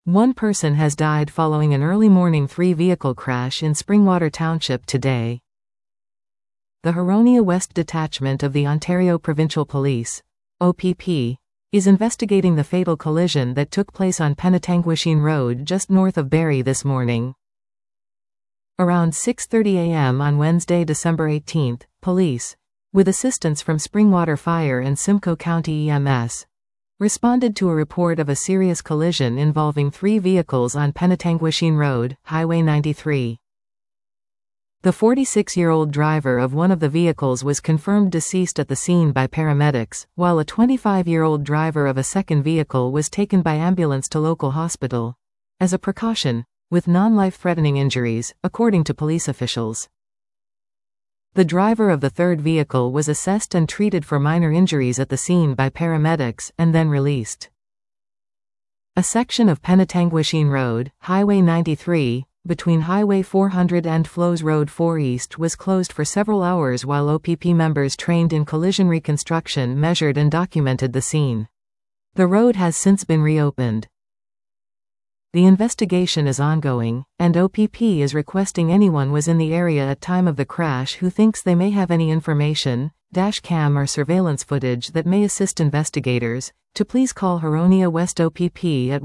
One person has died following an early morning three-vehicle crash in Springwater Township today. The Huronia West Detachment of the Ontario Provincial Police, OPP, is investigating the fatal collision that took place on Penetanguishene Road just north of Barrie this morning. Around 6:30 a.m. on Wednesday, December 18, police, with assistance from Springwater Fire and Simcoe County EMS, responded to a report of a serious collision involving three vehicles on Penetanguishene Road, Highway 93. The 46-year-old driver of one of the vehicles was confirmed deceased at the scene by paramedics, while a 25-year-old driver of a second vehicle was taken by ambulance to local hospital as a precaution, with non-life-threatening injuries, according to police officials. The driver of the third vehicle was assessed and treated for minor injuries at the scene by paramedics, and then released. A section of Penetanguishene Road, Highway 93, between Highway 400 and Flows Road 4 East was closed for several hours while OPP members trained in collision reconstruction measured and documented the scene. The road has since been reopened. The investigation is ongoing, and OPP is requesting anyone was in the area at time of the crash who thinks they may have any information, dash cam or surveillance footage that may assist investigators, to please call Huronia West OPP at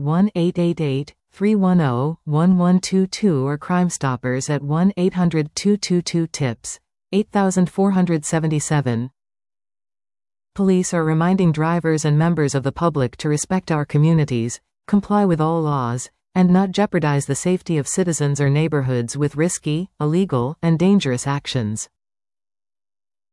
1-888-310-1122 or Crime Stoppers at 1-800-222-TIPS, 8477. Police are reminding drivers and members of the public to respect our communities, comply with all laws, and not jeopardize the safety of citizens or neighborhoods with risky, illegal, and dangerous actions.